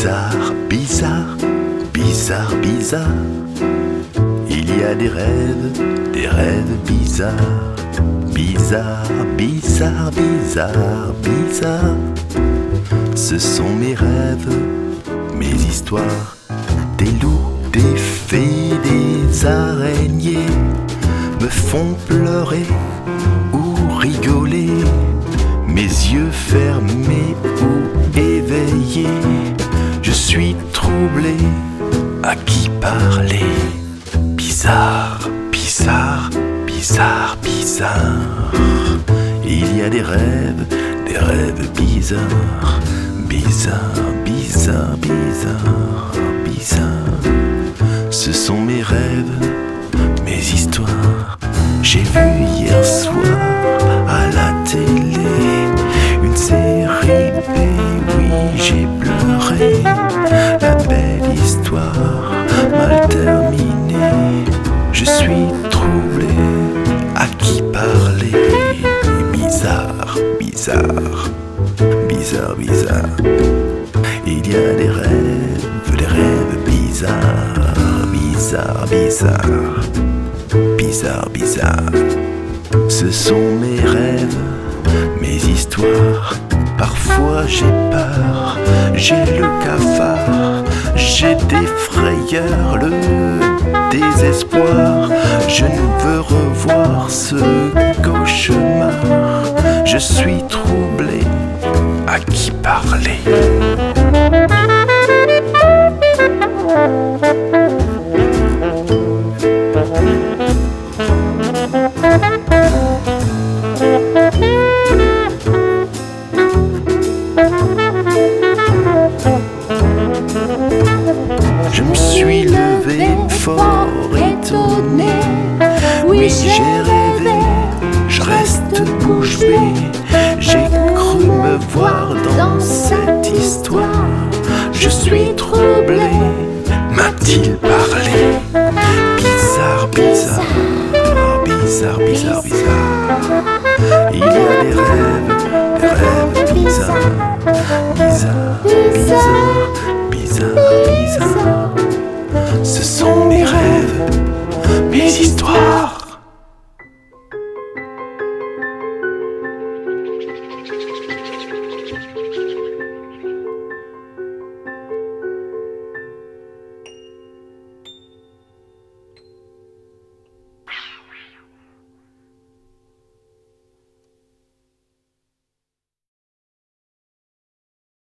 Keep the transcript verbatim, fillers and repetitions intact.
Bizarre, bizarre, bizarre, bizarre. Il y a des rêves, des rêves bizarres. Bizarre, bizarre, bizarre, bizarre. Ce sont mes rêves, mes histoires. Des loups, des fées, des araignées me font pleurer ou rigoler. Mes yeux fermés ou éveillés, je suis troublé. À qui parler? Bizarre, bizarre, bizarre, bizarre. Il y a des rêves, des rêves bizarres. Bizarre, bizarre, bizarre, bizarre. Ce sont mes rêves, mes histoires. J'ai vu hier soir à la télé une série B, oui j'ai pleuré. La belle histoire mal terminée. Je suis troublé, à qui parler? Bizarre, bizarre, bizarre, bizarre. Il y a des rêves, des rêves bizarres. Bizarre, bizarre, bizarre, bizarre. Ce sont mes rêves, mes histoires. Parfois j'ai peur, j'ai le cafard, j'ai des frayeurs, le désespoir. Je ne veux revoir ce cauchemar. Je suis troublé, à qui parler? Je me suis levé fort étonné. Oui, j'ai rêvé, je reste bouche bée. J'ai cru me voir dans cette histoire. Je suis troublé, m'a-t-il parlé? Bizarre, bizarre, bizarre, bizarre, bizarre. Il y a des rêves, des rêves bizarres. Bizarre, bizarre, bizarre, bizarre. Ce sont mes rêves, mes histoires.